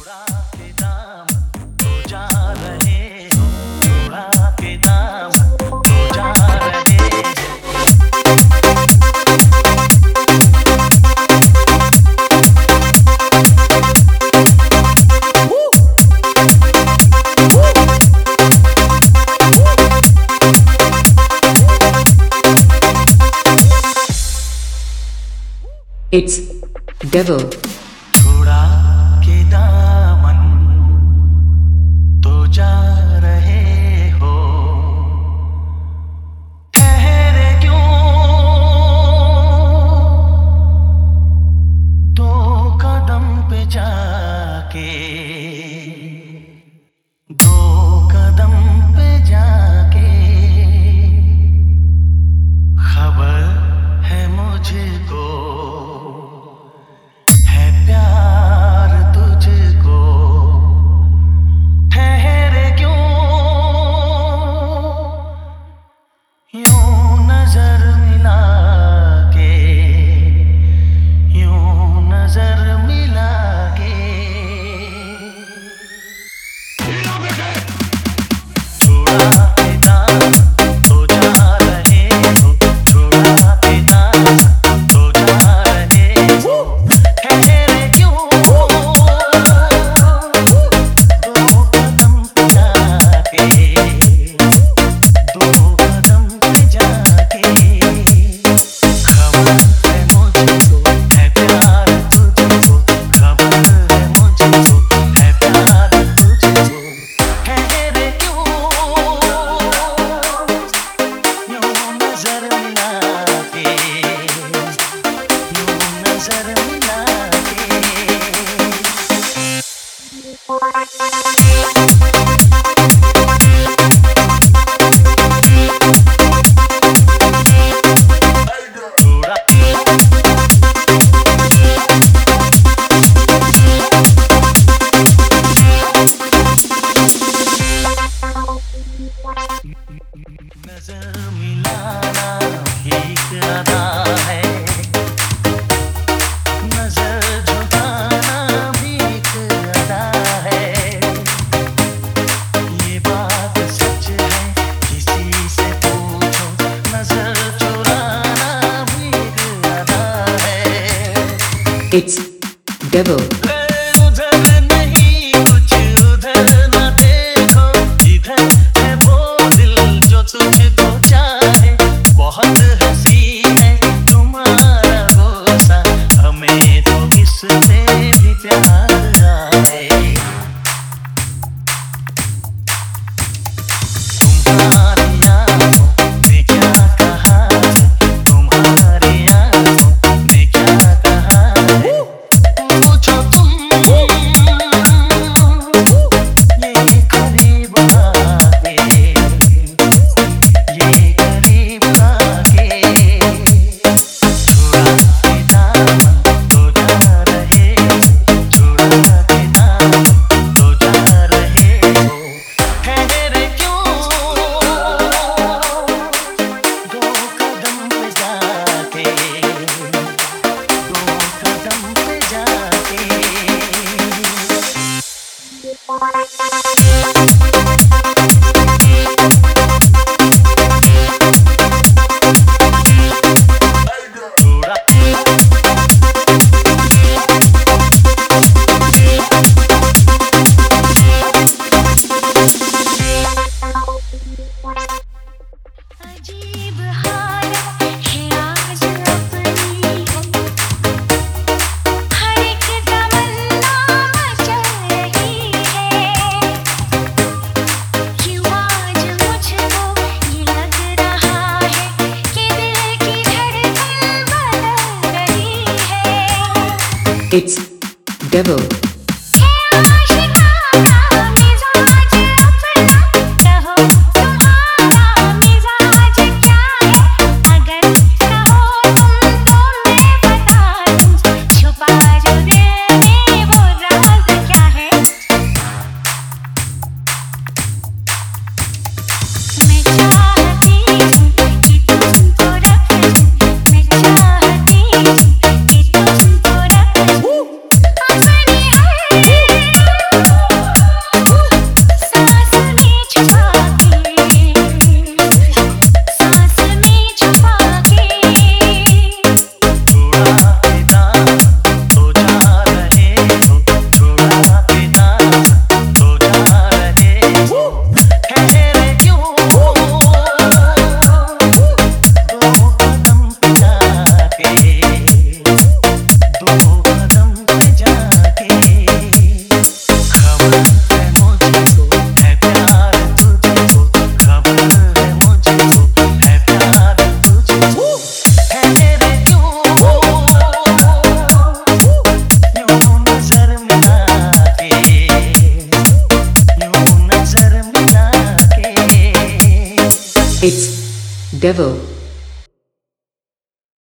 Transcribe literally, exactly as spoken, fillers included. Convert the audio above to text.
It's devil. छोड़ा के दामन तो जा रहे हो, ठहरे क्यों दो कदम पे जाके, दो कदम पे जाके खबर है मुझको प्यार तुझको, ठहरे क्यों यूं नजर मिला के, यूं नजर मिला के। छोड़ा के दाम तो जा रहे हो, छोड़ा के दाम तो जा रहे हो, नजर मिलाना एक अदा है, नजर झुकाना भी एक अदा है। ये बात सच है किसी से पूछो, नजर चुराना भी एक अदा है। It's devil. तुझको चाहे बहुत हंसी है तुम्हारा गुस्सा, हमें तो इससे भी प्यार आए। तुम्हारी आंखों ने क्या कहा है, तुम्हारी आंखों ने क्या कहा है, पूछो तुम ये करीब आके, It's devil. अपनी It's devil.